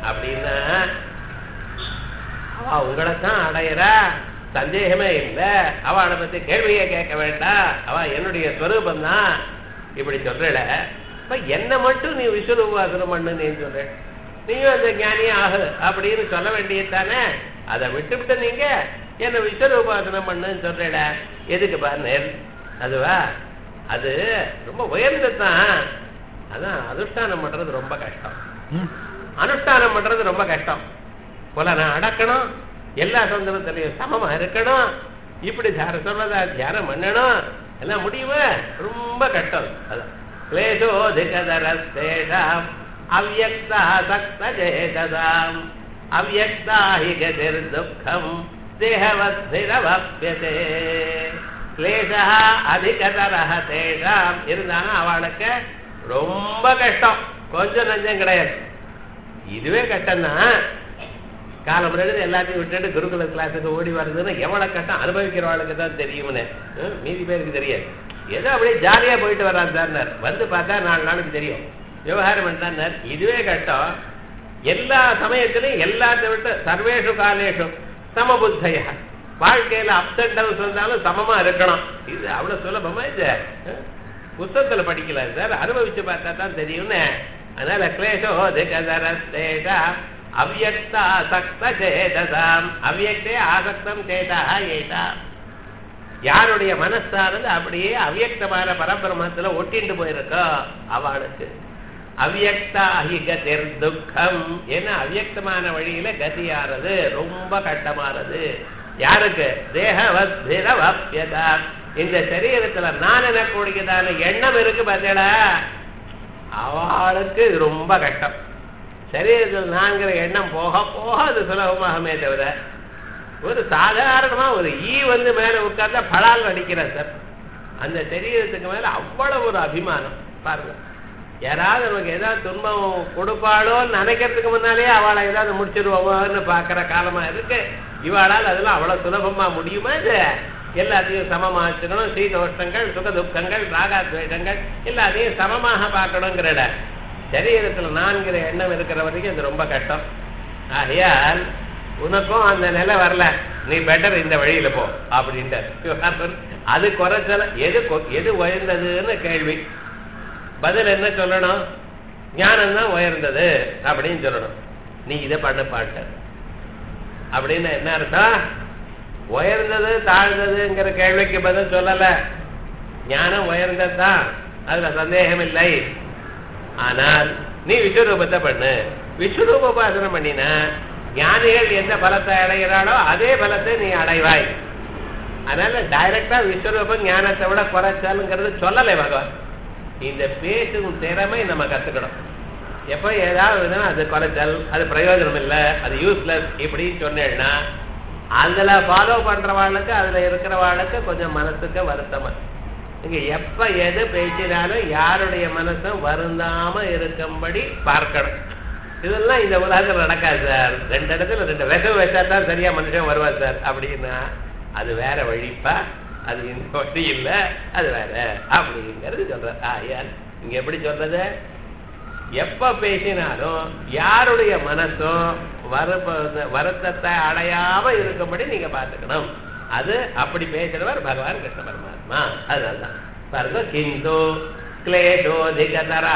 அப்படின்னா அவ உங்களைத்தான் அடையிறா, சந்தேகமே இல்லை. அவளை பத்தி கேள்வியை கேட்க வேண்டாம், அவ என்னுடைய ஸ்வரூபம் தான். இப்படி சொல்றல, இப்ப என்ன மட்டும் நீ விஸ்வரூபாசனம் பண்ணுன்னு சொல்ற, நீயும் அந்த ஞானியே ஆகு அப்படின்னு சொல்ல வேண்டியதானே. அதை விட்டுவிட்டு நீங்க என்ன விஸ்வரூபாசனம் பண்ணுன்னு சொல்றல, எதுக்கு பாரு? அதுவா, அது ரொம்ப உயர்ந்ததுதான். அதான் அனுஷ்டானம் பண்றது ரொம்ப கஷ்டம். அனுஷ்டானம் பண்றது ரொம்ப கஷ்டம். போல நான் அடக்கணும், எல்லா சந்தர்ப்பத்திலையும் சமமா இருக்கணும், இப்படி சொல்றதா தியானம் பண்ணணும், எல்லாம் முடியுமா? ரொம்ப கஷ்டம். அதான் கிளேசோதிகதரஸ்தேஷாம் அவ்யக்தா சக்தஜேததாம் அவ்யக்தா ஹி கதிர் துக்கம் தேஹவஸ்திரவப்யதே. கிளேசா அதிகதரஹ தேஷாம் இருந்தாலும் அவளுக்கு ரொம்ப கஷ்டம், கொஞ்சம் நஞ்சம் கிடையாது. இதுவே கஷ்டம்தான். காலம் எழுது எல்லாத்தையும் விட்டுட்டு குருகுல கிளாஸுக்கு ஓடி வருதுன்னு எவ்வளவு கஷ்டம் அனுபவிக்கிறவாளுக்கு தான் தெரியும்னு, மீதி பேருக்கு தெரியாது. ஏதோ அப்படியே ஜாலியா போயிட்டு வர்றான் சார், வந்து பார்த்தா 4 நாளுக்கு தெரியும் விவகாரம் பண்ணார். இதுவே கஷ்டம். எல்லா சமயத்திலையும் எல்லாத்தை விட்டு சர்வேஷு காலேஷு சமபுத்தைய, வாழ்க்கையில அப்ஸ் அண்ட் டவுன்ஸ் வந்தாலும் சமமா இருக்கணும். இது அவ்வளவு சுலபமா இது புத்தகத்துல படிக்கல சார், அனுபவிச்சு பார்த்தா தான் தெரியும்னு. அதனால கிளேசோதிகதரஸ்தேஷா அவ்யக்தா சக்த சேதசாம் அவ்யக்தே ஆசக்தம் சேதா ஏதா. யாருடைய மனசானது அப்படியே அவ்யக்தமான பரபிரமத்துல ஒட்டிட்டு போயிருக்கோ அவளுக்கு அவ்யக்தா ஹி கதிர் துக்கம். ஏன்னா அவ்யக்தமான வழியில கதியானது ரொம்ப கட்டமானது. யாருக்கு? தேஹவஸ்திரவப்யதா, இந்த சரீரத்துல நான் எனக்கூடியதான எண்ணம் இருக்கு பார்த்தேடா, அவளுக்கு இது ரொம்ப கஷ்டம். சரீரத்தில் நான்கிற எண்ணம் போக போக அது சுலபமாகமே தவிர, ஒரு சாதாரணமா ஒரு வந்து மேல உட்கார்ந்தா படால் அடிக்கிறார் சார். அந்த சரீரத்துக்கு மேல அவ்வளவு ஒரு அபிமானம் பாருங்க. யாராவது நமக்கு ஏதாவது துன்பம் கொடுப்பாளோன்னு நினைக்கிறதுக்கு முன்னாலே அவளை ஏதாவது முடிச்சிருவோம்னு பாக்குற காலமா இருக்கு. இவாளால் அதெல்லாம் அவ்வளவு சுலபமா முடியுமா? இது எல்லாத்தையும் சமமா வச்சுக்கணும். சீதோஷ்டங்கள், சுக துக்கங்கள், ராகாத்வேஷங்கள் எல்லாத்தையும் சமமாக பார்க்கணுங்கிற சரீரத்துல நான்கிற எண்ணம் இருக்கிற வரைக்கும் இது ரொம்ப கஷ்டம். ஆகையால் உனக்கும் அந்த நிலை வரல, நீ பெட்டர் இந்த வழியில போ அப்படின்ட்டு. அது குறைச்சல, எது உயர்ந்ததுன்னு கேள்வி. பதில் என்ன சொல்லணும்? ஞானம் தான் உயர்ந்தது அப்படின்னு சொல்லணும். நீ இதை பண்ண பாட்ட அப்படின்னு என்ன அர்த்தம்? உயர்ந்தது தாழ்ந்ததுங்கிற கேள்விக்கு பதில் சொல்லல. ஞானம் உயர்ந்ததுதான், அதுல சந்தேகம் இல்லை. ஆனால் நீ விஸ்வரூபத்தை பண்ணு. விஸ்வரூப உபாசனம் பண்ணினா ஞானிகள் எந்த பலத்தை அடைகிறாளோ அதே பலத்தை நீ அடைவாய். அதனால டைரக்டா விஸ்வரூபம் ஞானத்தை விட குறைச்சாலுங்கிறது சொல்லலை பகவான். இந்த பேசும் திறமை நம்ம கத்துக்கணும். எப்ப ஏதாவது அது குறைச்சல், அது பிரயோஜனம் இல்லை, அது யூஸ்லெஸ் இப்படின்னு சொன்னேன்னா அதுல ஃபாலோ பண்றவாளுக்கு அதுல இருக்கிறவாளுக்கு கொஞ்சம் மனசுக்கு வருத்தமா. நீங்க எப்ப எது பேசினாலும் யாருடைய மனசும் வருந்தாம இருக்கும்படி பார்க்கணும். இதெல்லாம் இந்த உலகத்தில் நடக்காது சார். 2 இடத்துல 2 விசம் வச்சா தான் சரியா மனுஷன் வருவார் சார் அப்படின்னா அது வேற வழிப்பா, அது இந்த வழி இல்லை, அது வேற அப்படிங்கிறது சொல்ற. இங்க எப்படி சொல்றது? எப்ப பேசினாலும் யாருடைய மனசும் வருத்தத்தை அடையாம இருக்கும்படி நீங்க பார்த்துக்கணும். அது அப்படி பேசுறவர் பகவான் கிருஷ்ண பரமாத்மா. அதுதான் பாருங்க. கிந்து கிளேஷோதிகதரா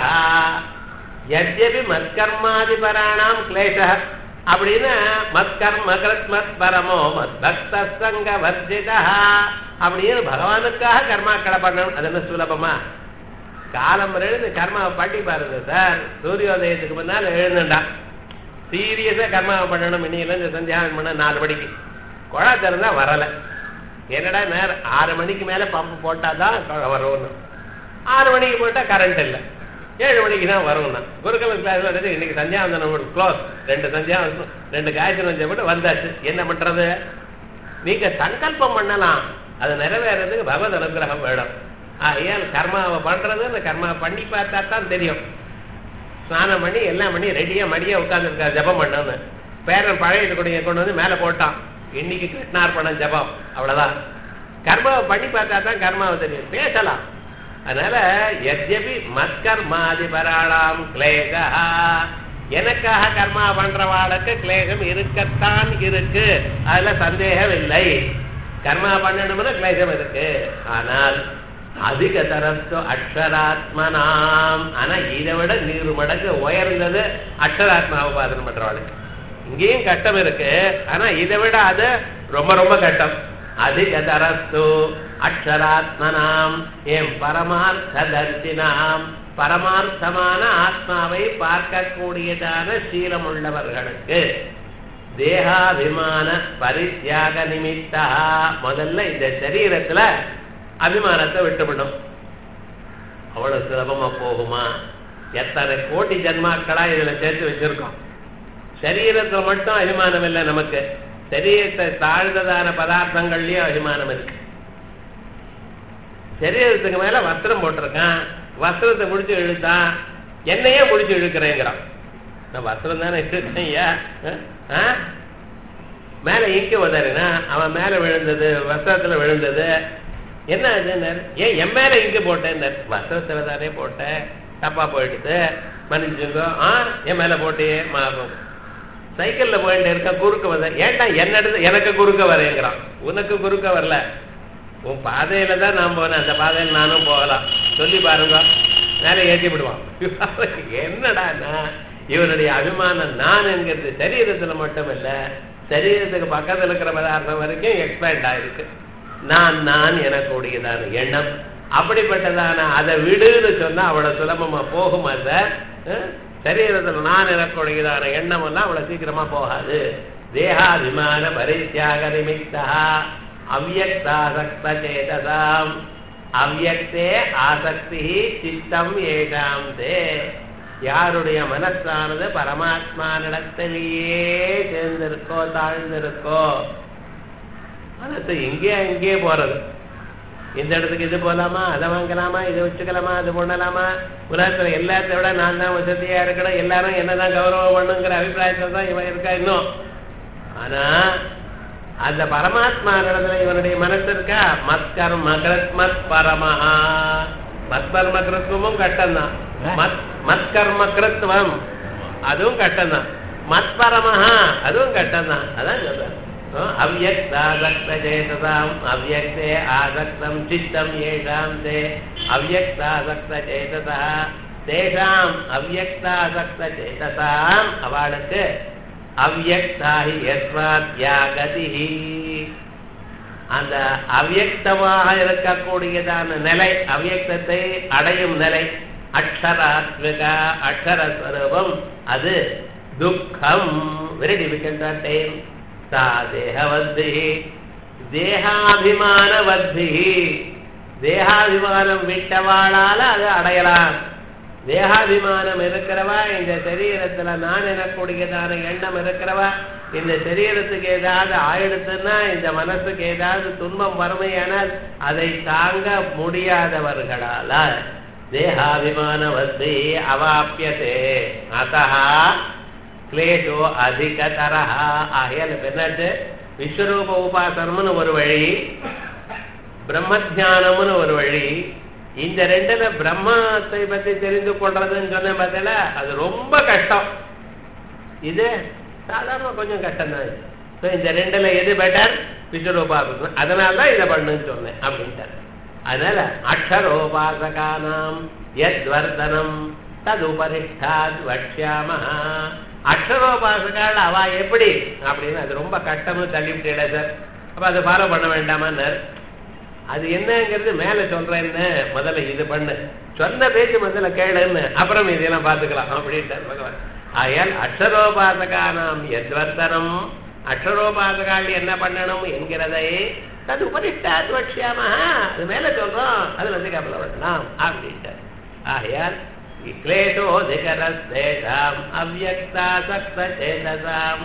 யத்யபி மத்கர்மாதிபராணாம் கிளேஷ அப்படின்னு மத்கர்ம கிருத்மத் பரமோ மத்பக்த சங்க வர்ஜிதா அப்படின்னு பகவானுக்காக கர்மாக்களை பண்ணணும். அது என்ன சுலபமா? காலம் எழுந்து கர்மாவை பண்ணி பாருங்க சார். சூரியோதயத்துக்கு முன்னால் எழுந்துண்டா சீரியஸா கர்மாவை பண்ணணும். இன்னில இந்த சந்தியாவனம் பண்ண 4 மணிக்கு குழா திறந்தா வரல. என்னடா நேரம் 6 மணிக்கு மேல பம்பு போட்டாதான் வரும்னு. 6 மணிக்கு போட்டா கரண்ட் இல்லை, 7 மணிக்கு தான் வரும்னா. குருகுல கிளாஸ்ல இன்னைக்கு சந்தியாவந்தனம் க்ளோஸ், 2 சந்தியாவந்தனம் 2 காயத்ரி வந்தப்பட்டு வந்தாச்சு. என்ன பண்றது? நீங்க சங்கல்பம் பண்ணலாம், அது நிறைவேறதுக்கு பகவத் அனுகிரகம் வேணும். ஏன் கர்மாவை பண்றது? அந்த கர்மாவை பண்ணி பார்த்தா தான் தெரியும். ஸ்நானம் பண்ணி எல்லாம் பண்ணி ரெடியா மடியா உட்கார்ந்துருக்கா ஜபம் பண்ணணும்னு. பேரன் பழைய கொடியை கொண்டு வந்து மேல போட்டான், இன்னைக்கு கிருஷ்ணார்பணம் ஜபம், அவ்வளவுதான். கர்மாவை பண்ணி பார்த்தா தான் கர்மாவை தெரியும், பேசலாம். அதனால யத்யபி மத்கர்மாதிபராணாம் கிளேஷா எனக்காக கர்மா பண்றவாளுக்கு கிளேசம் இருக்கத்தான் இருக்கு, அதுல சந்தேகம் இல்லை. கர்மா பண்ணணும்னு கிளேசம் இருக்கு. ஆனால் அதிக தரத்து அக்ஷராத்மனாம், ஆனா இதை விட 100 மடங்கு உயர்ந்தது அக்ஷராத்மா உபாசனம் பண்றவாளுக்கு. இங்கேயும் கஷ்டம் இருக்கு, ஆனா இதை விட அது ரொம்ப ரொம்ப கஷ்டம். அதிக தரத்து அக்ஷராத்மனாம் என் பரமார்த்த தர்சினாம், பரமார்த்தமான ஆத்மாவை பார்க்கக்கூடியதான சீலம் உள்ளவர்களுக்கு தேகாபிமான பரித்யாக நிமித்தா, முதல்ல இந்த சரீரத்துல அபிமானத்தை விட்டுவிடும். அவ்வளவு சுலபமா போகுமா? எத்தனை கோடி ஜன்மாக்களா இதுல சேர்த்து வச்சிருக்கோம். சரீரத்துல மட்டும் அபிமானம் இல்லை நமக்கு, சரீரத்தை தாழ்ந்ததான பதார்த்தங்கள்லயும் அபிமானம் இருக்கு. சரீரத்துக்கு மேல வஸ்திரம் போட்டிருக்கான், வஸ்திரத்தை முடிச்சு இழுத்தான், என்னையே முடிச்சு இழுக்கிறேங்கிறான். நான் வஸ்திரம் தானே இழுத்தேன் ஐயா, மேல இங்க உதறினா அவன் மேல விழுந்தது, வஸ்திரத்துல விழுந்தது, என்ன ஆச்சுன்னு, ஏன் என் மேல இங்க போட்டேன், வஸ்திரத்துல தானே போட்டேன், தப்பா போயிடுது மன்னிச்சுங்க, என் மேல போட்டே மாறும். சைக்கிள்ல போயிட்டு இருக்க குறுக்க வந்த, ஏன்டா எனக்கு குறுக்க வரேங்கிறான். உனக்கு குறுக்க வரல, உன் பாதையில தான் நான் போனேன், அந்த பாதையில நானும் போகலாம் சொல்லி பாருங்க, மேல ஏற்றி விடுவான். என்னடா இவனுடைய அபிமானம் நான் என்கிறது சரீரத்துல மட்டும் இல்ல, சரீரத்துக்கு பக்கத்துல இருக்கிற பதார்த்தம் வரைக்கும் எக்ஸ்பேண்ட் ஆயிருக்கு. நான் எனக்கூடியதான எண்ணம் அப்படிப்பட்டதான அதை விடுன்னு சொன்னா அவ்வளவு சுலபமா போகுமா சார்? சரீரத்துல நான் எனக்கூடியதான எண்ணம் எல்லாம் அவ்வளவு சீக்கிரமா போகாது. தேகாபிமான பரித்யாக நிமித்தா அவ்யக்தாசக்த சேதசாம், அவ்யக்தே ஆசக்தி சித்தம் ஏகாம் தே, யாருடைய மனசானது பரமாத்மா நடத்திலேயே சேர்ந்திருக்கோ தாழ்ந்திருக்கோ, மனசு எங்கே போறது, இந்த இடத்துக்கு இது போலாமா, அதை வாங்கலாமா, இதை வச்சுக்கலாமா, அது பண்ணலாமா, உலகத்துல எல்லாத்த விட நான் தான் வசதியா இருக்கணும், எல்லாரும் என்னதான் கௌரவம் பண்ணுங்கிற அபிப்பிராயத்தில் தான் இவன் இருக்கா இன்னும். ஆனா அந்த பரமாத்மா இடத்துல இவனுடைய மனசு இருக்கா, மத்கர்ம கிருத்மத் பரமஹா, மத்கர்ம கிருத்வமும் கட்டம்தான், மத்கர்ம கிருத்வம் அதுவும் கட்டம்தான், மத்பரமஹா அதுவும் கட்டம்தான். அதான் சொல்ற அவ்யக்தாசக்த சேதசாம் அவ்யக்தே ஆசக்தம் சித்தம் ஏஷாம் தே அவ்யக்தாசக்த சேதசா தேஷாம் அவ்யக்தாசக்த சேதசாம், அவளுக்கு அவ்யக்தாஹி யஸ்வாத்யாகதிஹி, அந்த அவ்யக்தமாக இருக்கக்கூடியதான நிலை, அவ்யக்தத்தை அடையும் நிலை, அக்ஷராத்மிகா அக்ஷரஸ்வரூபம், அது துக்கம், வெரி டிஃபிகல்ட் டைம். சா தேகவத்தி தேகாபிமானவத்தி, தேகாபிமானம் விட்டவாளால அது அடையலாம். தேகாபிமானம் இருக்கிறவா, இந்த சரீரத்துல நான் எனக்கூடியதான எண்ணம் இருக்கிறவா, இந்த சரீரத்துக்கு ஏதாவது ஆயிடுத்துன்னா, இந்த மனசுக்கு ஏதாவது துன்பம் வறுமையானால் அதை தாங்க முடியாதவர்களால தேகாபிமானவத்தி அவாப்பியதே, அத்தஹ கிளேஷோ அதிகதரஹா. ஆகையால் என்னது, விஸ்வரூப உபாசனம்னு ஒரு வழி, பிரம்மத்தியானம்னு ஒரு வழி. இந்த ரெண்டுல பிரம்மத்தை பத்தி தெரிந்து கொள்றதுன்னு சொன்னேன் பார்த்தல, அது ரொம்ப கஷ்டம். இது சாதாரண கொஞ்சம் கஷ்டம் தான். இந்த ரெண்டுல எது பெட்டர்? விஸ்வரூபாசனம். அதனாலதான் இதை பண்ணுன்னு சொன்னேன் அப்படின்ட்டு. அதனால அக்ஷரோபாசகானாம் யத்வர்தனம் ததுபரிஷ்டாத் வக்ஷ்யாமஹா. அக்ஷரோபாசகால் அவ எப்படி அப்படின்னு அது ரொம்ப கஷ்டம்னு தள்ளிவிட்டேன் சார். அப்ப அதை ஃபாலோ பண்ண வேண்டாமான்னு, அது என்னங்கிறது மேல சொல்றேன்னு, முதல்ல இது பண்ணு, சொன்ன பேச்சு முதல்ல கேளுன்னு, அப்புறம் இதெல்லாம் பார்த்துக்கலாம் அப்படின்ட்டார் பகவான். ஆயால் அக்ஷரோபாசகானாம் யத்வர்தனம், அக்ஷரோபாசகால் என்ன பண்ணணும் என்கிறதை தது உபரிஷ்டாத் வக்ஷ்யாமஹா, அது மேல சொல்றோம், அதுல வந்து கவலை பண்ணலாம் அப்படின்ட்டு. ஆகையால் क्लेशोऽधिकरस्तेषाम् अव्यक्तासक्तचेतसाम्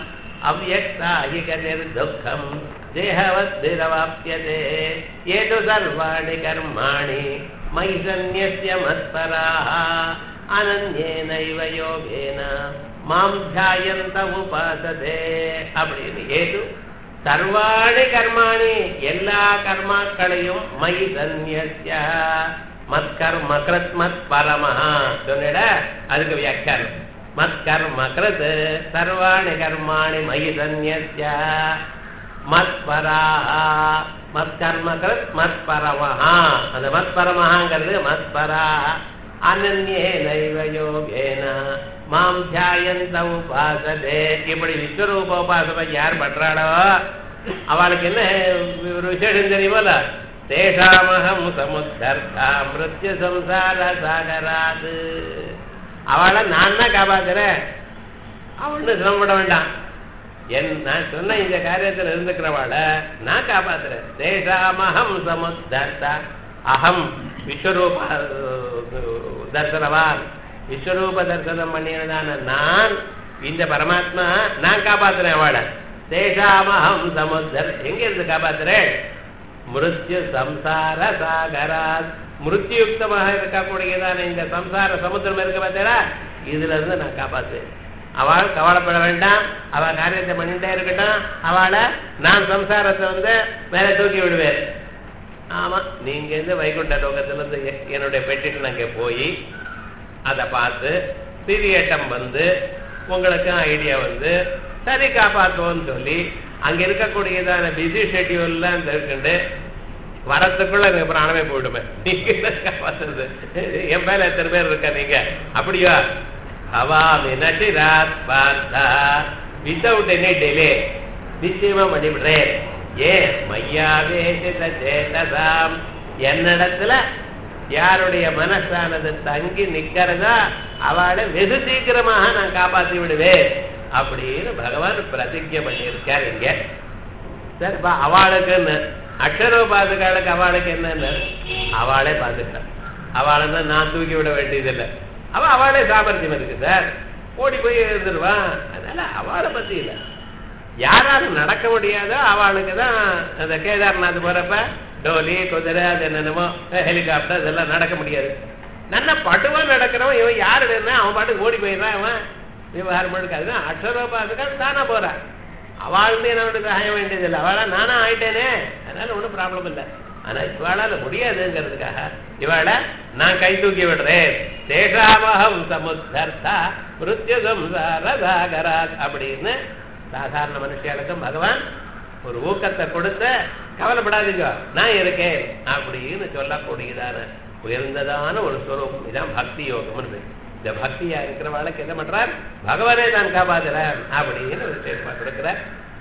अव्यक्ताहिकनिर्दुःखम् देहवद्भिरवाप्यते ये तु सर्वाणि कर्माणि मयि सन्न्यस्य मत्पराः अनन्येनैव योगेन मां ध्यायन्त उपासते அப்படின்னு ஏது சர்வாணி கர்மாணி எல்லா கர்மாக்களையும் மயி சந்நியஸ்ய மத்கர்ம கிருத்மத் பரமஹா சொன்னிட அதுக்கு வியாக்கியானம் மத்கர்ம கிருத் சர்வாணி கர்மாணி மயி சந்நியஸ்ய மத்பராஹ மத்கர்ம கிருத் மத்பரமஹ அந்த மத்பரமஹங்கிறது மத்பராஹ அனன்யே நைவ யோகேன மாம் தியாயந்த உபாசதே. இப்படி விஸ்வரூப உபாசனை யார் பண்றாளோ அவளுக்கு என்ன ஒரு விசேஷம் தெரியுமோல, தேஷாமகம் சமுத்தர்த்தா மிருத்யு சம்சார சாகராது. அவளை நான் தான் காப்பாத்துறேன், அவனு சிரமப்பட வேண்டாம். நான் சொன்ன இந்த காரியத்தில் இருந்துக்கிறவாள நான் காப்பாத்துறேன். தேஷாமகம் சமுத்தர்த்தா அகம் விஸ்வரூப தர்சனவான், விஸ்வரூப தரிசனம் பண்ணியதான நான் இந்த பரமாத்மா நான் காப்பாத்துறேன் அவளை. தேஷாமகம் சமுத்தர் எங்க இருந்து காப்பாத்துறேன்? மிருத்யு சம்சார சாகராத், மிருத்யுக்தமாக இருக்கக்கூடியதான இந்த சம்சார சமுத்திரம் இருக்க பார்த்தா இதுல இருந்து நான் காப்பாத்துறேன். அவள் கவலைப்பட வேண்டாம், அவள் காரியத்தை பண்ணிட்டே இருக்கட்டும், அவளை நான் சம்சாரத்தை மேல தூக்கி விடுவேன். ஆமா, நீங்க இருந்து வைகுண்ட லோகத்திலிருந்து என்னுடைய பெட்டிட்டு நாங்க போய் அதை பார்த்து திரியட்டம் உங்களுக்கு ஐடியா சரி காப்பாற்றுவோம்னு சொல்லி அங்க இருக்கக்கூடியதான பிஸி ஷெட்யூல்லாம் தெரிஞ்சுட்டு வரத்துக்குள்ள எங்க பிராணமே போயிடுமே. நீங்க காப்பாற்றுறது என் மேல எத்தனை பேர் இருக்க நீங்க அப்படியா? பவாமி நசிராத் பார்த்தா வித்தவுட் எனி டிலே நிச்சயமா பண்ணிவிடுறேன். ஏன் மையாவேசித சேதசாம், என்னிடத்துல யாருடைய மனசானது தங்கி நிக்கிறதா அவளை வெகு சீக்கிரமாக நான் காப்பாற்றி விடுவேன் அப்படின்னு பகவான் பிரதிஜை பண்ணியிருக்கார். இங்க சார் அவளுக்குன்னு அக்ஷரோபாதுகளுக்கு அவளுக்கு என்னன்னு அவளே பார்த்துட்டான். அவளை நான் தூக்கி விட வேண்டியதில்லை, அவளே சாமர்த்தியம் இருக்கு சார், ஓடி போய் எழுந்துருவான். அதனால அவளை பத்தி இல்லை. யாராலும் நடக்க முடியாதோ அவளுக்கு தான் அந்த கேதார்நாத் போறப்ப டோலி குதிரை அது என்னென்னமோ ஹெலிகாப்டர் இதெல்லாம் நடக்க முடியாது. நல்லா பட்டுவா நடக்கிறவன் இவன் யாரு என்ன அவன் பாட்டுக்கு ஓடி போயிடுறான், அவன் விவகாரம் எடுக்காது. அக்ஷரோபாதுகள் தானா போறான், அவளுமே நம்மளுக்கு ஆக வேண்டியதில்லை, அவளா நானா ஆயிட்டேனே, அதனால ஒன்றும் ப்ராப்ளம் இல்லை. ஆனா இவாளால முடியாதுங்கிறதுக்காக இவாளை நான் கை தூக்கி விடுறேன். தேஷாமகம் சமுத்தர்த்தா மிருத்யு சம்சார சாகராத் அப்படின்னு சாதாரண மனுஷியாளுக்கும் பகவான் ஒரு ஊக்கத்தை கொடுத்த கவலைப்படாதீங்க நான் இருக்கேன் அப்படின்னு சொல்லக்கூடியதான உயர்ந்ததான ஒரு ஸ்வரூபம். இதான் பக்தி யோகம். இந்த பக்தியா இருக்கிறவாளுக்கு என்ன பண்றார்? பகவானே தான் காப்பாத்துறார் அப்படின்னு ஒரு ஸ்டேட்மெண்ட் கொடுக்கிறார்.